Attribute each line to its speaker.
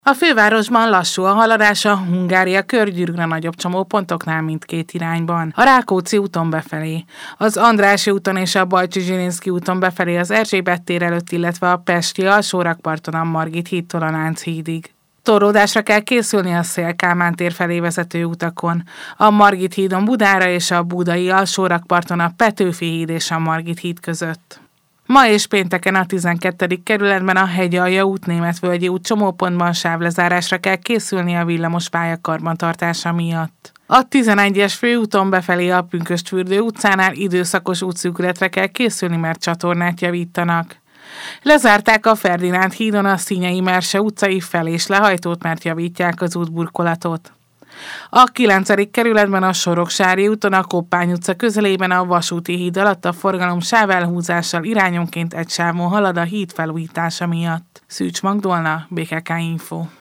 Speaker 1: A fővárosban lassú a haladás a Hungária körgyűrűre nagyobb csomópontoknál mindkét irányban. A Rákóczi úton befelé, az Andrássy úton és a Bajcsy-Zsilinszky úton befelé az Erzsébet tér előtt, illetve a pesti alsórakparton a Margit hídtól a Lánchídig. Torlódásra kell készülni a Széll-Kálmán tér felé vezető utakon. A Margit hídon Budára és a budai alsórakparton a Petőfi híd és a Margit híd között. Ma és pénteken a 12. kerületben a Hegyalja út, Németvölgyi út csomópontban sávlezárásra kell készülni a villamospálya karbantartása miatt. A 11-es főúton befelé a Pünkösdfürdő utcánál időszakos útszűkületre kell készülni, mert csatornát javítanak. Lezárták a Ferdinánd hídon a Színyei Merse utcai fel- és lehajtót, mert javítják az útburkolatot. A 9. kerületben a Soroksári úton a Koppány utca közelében a Vasúti híd alatt a forgalom sávelhúzással irányonként egy sávon halad a híd felújítása miatt. Szűcs Magdolna, BKK Info.